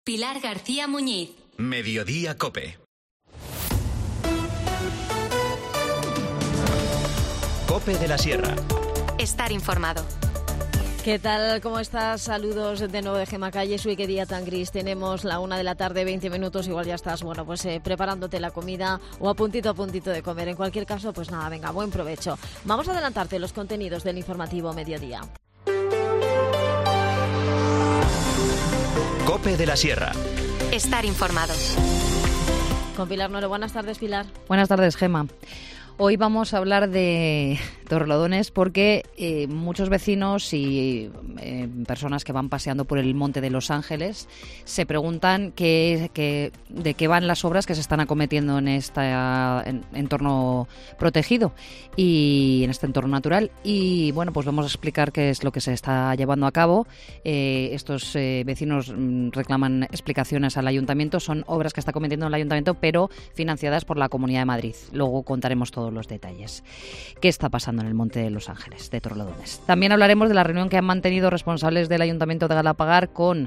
Pilar García Muñiz. Mediodía COPE. COPE de la Sierra. Estar informado. ¿Qué tal? ¿Cómo estás? Saludos de nuevo de Gemma Calles. Uy, qué día tan gris. Tenemos la 1 de la tarde, 20 minutos. Igual ya estás, preparándote la comida o a puntito de comer. En cualquier caso, pues nada, venga, buen provecho. Vamos a adelantarte los contenidos del informativo Mediodía. COPE de la Sierra. Estar informados. Con Pilar Noro. Buenas tardes, Pilar. Buenas tardes, Gemma. Hoy vamos a hablar de Torrelodones porque muchos vecinos y personas que van paseando por el Monte de los Ángeles se preguntan de qué van las obras que se están acometiendo en este entorno protegido y en este entorno natural. Y bueno, pues vamos a explicar qué es lo que se está llevando a cabo. Estos vecinos reclaman explicaciones al Ayuntamiento. Son obras que está acometiendo el Ayuntamiento, pero financiadas por la Comunidad de Madrid. Luego contaremos todos los detalles. ¿Qué está pasando en el Monte de los Ángeles de Torrelodones? También hablaremos de la reunión que han mantenido responsables del Ayuntamiento de Galapagar con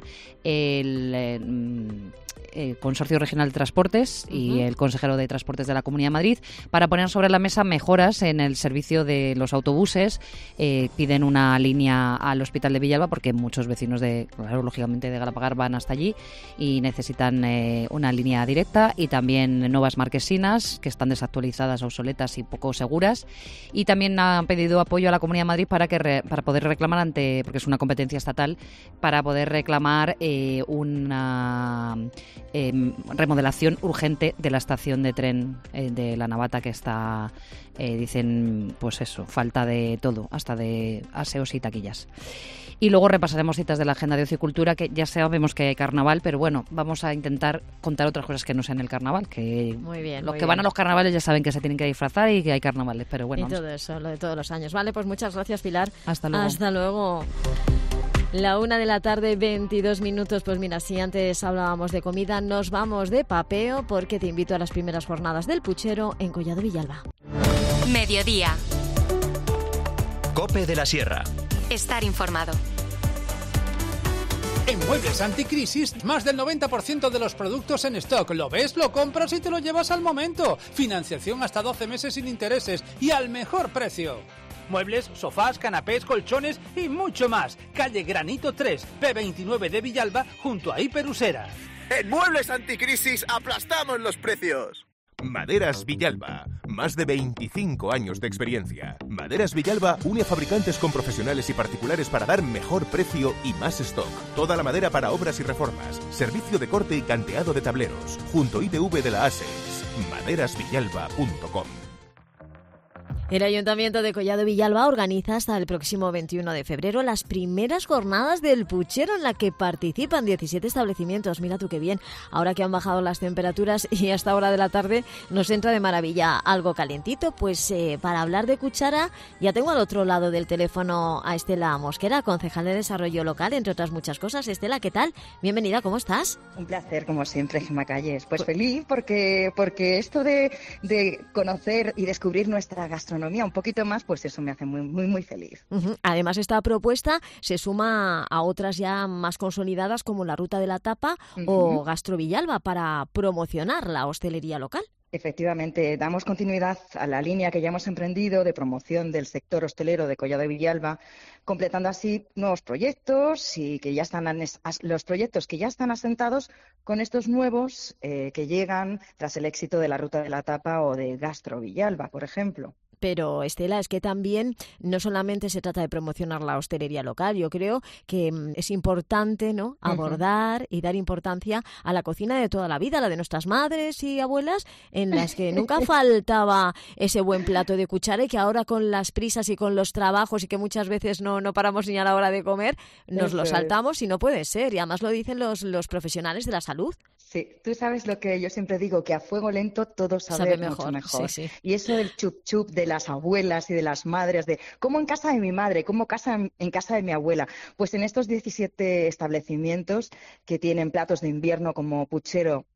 el Consorcio Regional de Transportes y el consejero de Transportes de la Comunidad de Madrid para poner sobre la mesa mejoras en el servicio de los autobuses. Piden una línea al Hospital de Villalba porque muchos vecinos lógicamente de Galapagar van hasta allí y necesitan una línea directa, y también nuevas marquesinas que están desactualizadas, obsoletas y poco seguras. Y también han pedido apoyo a la Comunidad de Madrid para poder reclamar porque es una competencia estatal, para poder reclamar una remodelación urgente de la estación de tren de La Navata, que está, dicen, pues eso, falta de todo, hasta de aseos y taquillas. Y luego repasaremos citas de la agenda de ocio y cultura, que ya sabemos que hay carnaval, pero bueno, vamos a intentar contar otras cosas que no sean el carnaval, que muy bien, los que van a los carnavales ya saben que se tienen que disfrazar y que hay carnavales, pero bueno. Y todo eso, lo de todos los años. Vale, pues muchas gracias, Pilar. Hasta luego. Hasta luego. La 1 de la tarde, 22 minutos. Pues mira, si antes hablábamos de comida, nos vamos de papeo porque te invito a las primeras jornadas del Puchero en Collado Villalba. Mediodía. COPE de la Sierra. Estar informado. En Muebles Anticrisis, más del 90% de los productos en stock. Lo ves, lo compras y te lo llevas al momento. Financiación hasta 12 meses sin intereses y al mejor precio. Muebles, sofás, canapés, colchones y mucho más. Calle Granito 3, P29 de Villalba, junto a Hiperusera. En Muebles Anticrisis aplastamos los precios. Maderas Villalba, más de 25 años de experiencia. Maderas Villalba une a fabricantes con profesionales y particulares para dar mejor precio y más stock. Toda la madera para obras y reformas. Servicio de corte y canteado de tableros. Junto ITV de la ASES. maderasvillalba.com. El Ayuntamiento de Collado Villalba organiza hasta el próximo 21 de febrero las primeras jornadas del Puchero, en la que participan 17 establecimientos. Mira tú qué bien, ahora que han bajado las temperaturas y a esta hora de la tarde nos entra de maravilla algo calientito. Pues para hablar de cuchara ya tengo al otro lado del teléfono a Estela Mosquera, concejal de Desarrollo Local, entre otras muchas cosas. Estela, ¿qué tal? Bienvenida, ¿cómo estás? Un placer, como siempre, Gemma Calles. Pues feliz porque esto de conocer y descubrir nuestra gastronomía un poquito más, pues eso me hace muy, muy, muy feliz. Además, esta propuesta se suma a otras ya más consolidadas como la Ruta de la Tapa o Gastro Villalba, para promocionar la hostelería local. Efectivamente, damos continuidad a la línea que ya hemos emprendido de promoción del sector hostelero de Collado Villalba, completando así nuevos proyectos y que ya están los proyectos que ya están asentados con estos nuevos que llegan tras el éxito de la Ruta de la Tapa o de Gastro Villalba, por ejemplo. Pero, Estela, es que también no solamente se trata de promocionar la hostelería local. Yo creo que es importante, ¿no?, abordar y dar importancia a la cocina de toda la vida, la de nuestras madres y abuelas, en las que nunca faltaba ese buen plato de cuchara, y que ahora con las prisas y con los trabajos y que muchas veces no paramos ni a la hora de comer, nos lo saltamos y no puede ser. Y además lo dicen los profesionales de la salud. Sí, tú sabes lo que yo siempre digo, que a fuego lento todo sabe mucho mejor. Sí. Y eso del chup-chup de las abuelas y de las madres, de como en casa de mi madre, como en casa de mi abuela, pues en estos 17 establecimientos que tienen platos de invierno como puchero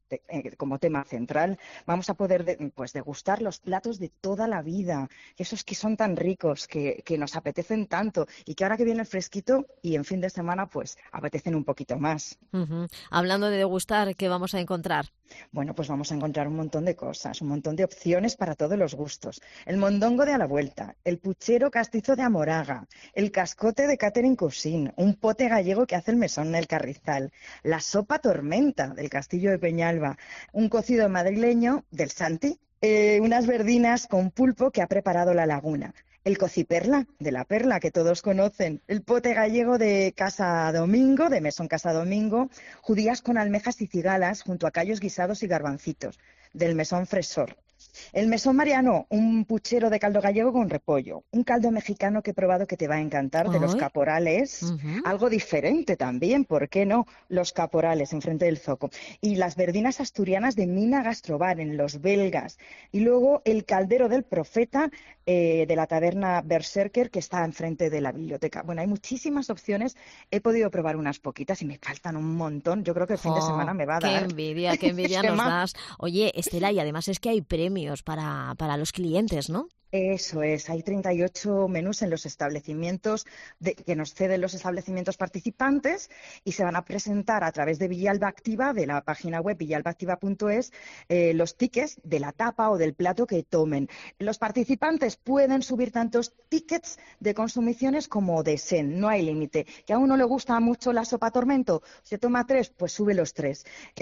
como tema central, vamos a poder degustar los platos de toda la vida, esos que son tan ricos, que nos apetecen tanto y que ahora que viene el fresquito y en fin de semana pues apetecen un poquito más. Hablando de degustar, ¿qué vamos a encontrar? Bueno, pues vamos a encontrar un montón de cosas, un montón de opciones para todos los gustos. El mondongo de a la vuelta, el puchero castizo de Amoraga, el cascote de Catherine Cousin, un pote gallego que hace el mesón El Carrizal, la sopa tormenta del Castillo de Peñalba, un cocido madrileño del Santi, unas verdinas con pulpo que ha preparado La Laguna, el cociperla de La Perla, que todos conocen, el pote gallego de Casa Domingo, de Mesón Casa Domingo, judías con almejas y cigalas junto a callos guisados y garbancitos, del Mesón Fresor. El mesón Mariano, un puchero de caldo gallego con repollo. Un caldo mexicano que he probado que te va a encantar, de los caporales. Algo diferente también, ¿por qué no? Los caporales, enfrente del zoco. Y las verdinas asturianas de Mina Gastrobar, en Los Belgas. Y luego el caldero del profeta de la taberna Berserker, que está enfrente de la biblioteca. Bueno, hay muchísimas opciones. He podido probar unas poquitas y me faltan un montón. Yo creo que el fin de semana me va a dar. Qué envidia nos das. Oye, Estela, y además es que hay premios para los clientes, ¿no? Eso es, hay 38 menús en los establecimientos que nos ceden los establecimientos participantes y se van a presentar a través de Villalba Activa, de la página web villalbaactiva.es, los tickets de la tapa o del plato que tomen. Los participantes pueden subir tantos tickets de consumiciones como deseen, no hay límite. Que a uno le gusta mucho la sopa tormento, se toma 3, pues sube los 3.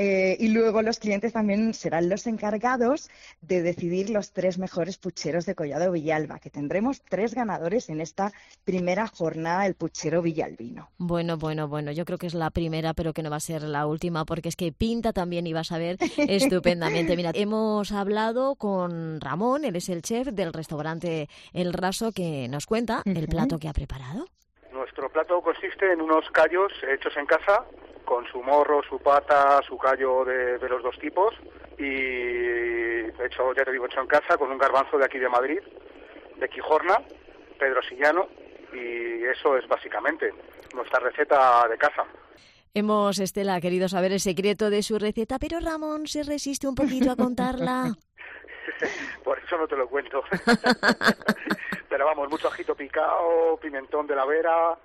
Y luego los clientes también serán los encargados de decidir los 3 mejores pucheros de Collado Villalba, que tendremos 3 ganadores en esta primera jornada del puchero villalbino. Bueno, yo creo que es la primera, pero que no va a ser la última, porque es que pinta también y vas a ver estupendamente. Mira, hemos hablado con Ramón, él es el chef del restaurante El Raso, que nos cuenta el plato que ha preparado. Nuestro plato consiste en unos callos hechos en casa, con su morro, su pata, su callo de los 2 tipos, y hecho, ya te digo, hecho en casa con un garbanzo de aquí de Madrid, de Quijorna, pedrosillano, y eso es básicamente nuestra receta de casa. Hemos, Estela, querido saber el secreto de su receta, pero Ramón se resiste un poquito a contarla. Por eso no te lo cuento. Pero vamos, mucho ajito picado, pimentón de la Vera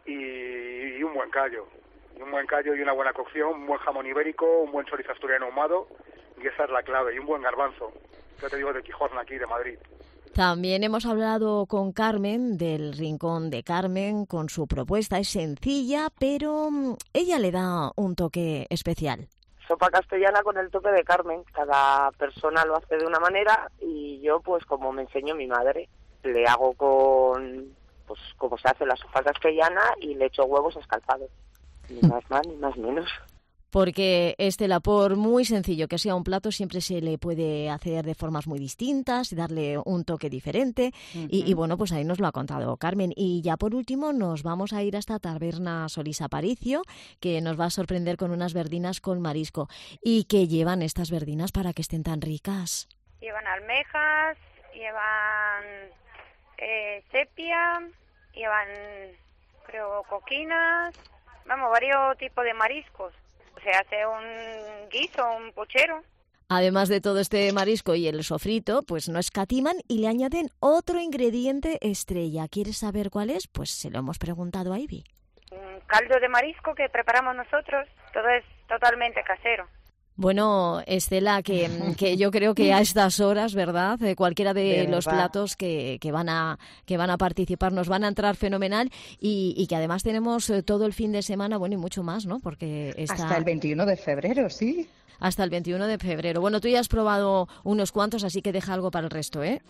y un buen callo. Un buen callo y una buena cocción, un buen jamón ibérico, un buen chorizo asturiano ahumado, y esa es la clave, y un buen garbanzo, ya te digo, de Quijorna, aquí de Madrid. También hemos hablado con Carmen, del Rincón de Carmen, con su propuesta. Es sencilla, pero ella le da un toque especial. Sopa castellana con el toque de Carmen. Cada persona lo hace de una manera y yo, pues como me enseñó mi madre, le hago pues como se hace la sopa castellana y le echo huevos escalfados. Ni más ni más menos. Porque, Estela, por muy sencillo que sea un plato, siempre se le puede hacer de formas muy distintas, darle un toque diferente. Y bueno, pues ahí nos lo ha contado Carmen. Y ya por último nos vamos a ir hasta Taberna Solís Aparicio, que nos va a sorprender con unas verdinas con marisco. ¿Y qué llevan estas verdinas para que estén tan ricas? Llevan almejas, llevan sepia, llevan, creo, coquinas, vamos, varios tipos de mariscos. Se hace un guiso, un puchero. Además de todo este marisco y el sofrito, pues no escatiman y le añaden otro ingrediente estrella. ¿Quieres saber cuál es? Pues se lo hemos preguntado a Ivy. Un caldo de marisco que preparamos nosotros, todo es totalmente casero. Bueno, Estela, que yo creo que a estas horas, ¿verdad? Cualquiera de los platos que van a participar nos van a entrar fenomenal y que además tenemos todo el fin de semana, bueno, y mucho más, ¿no? Porque hasta el 21 de febrero, sí. Hasta el 21 de febrero. Bueno, tú ya has probado unos cuantos, así que deja algo para el resto, ¿eh?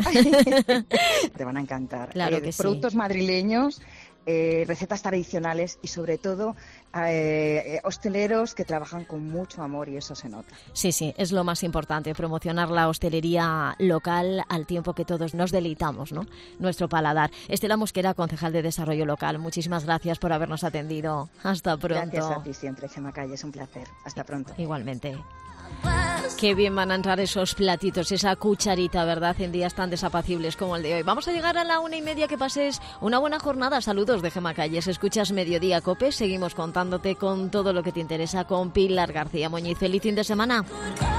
Te van a encantar. Claro que sí. Productos madrileños, recetas tradicionales y sobre todo hosteleros que trabajan con mucho amor y eso se nota. Sí, es lo más importante, promocionar la hostelería local al tiempo que todos nos deleitamos, ¿no? Nuestro paladar. Estela Mosquera, concejal de Desarrollo Local, muchísimas gracias por habernos atendido. Hasta pronto. Gracias a ti siempre, Gemma Calle, es un placer. Hasta pronto. Igualmente. Qué bien van a entrar esos platitos, esa cucharita, ¿verdad?, en días tan desapacibles como el de hoy. Vamos a llegar a la 1:30, que pases una buena jornada. Saludos de Gemma Calles. Escuchas Mediodía COPE. Seguimos contándote con todo lo que te interesa con Pilar García Muñiz. Feliz fin de semana.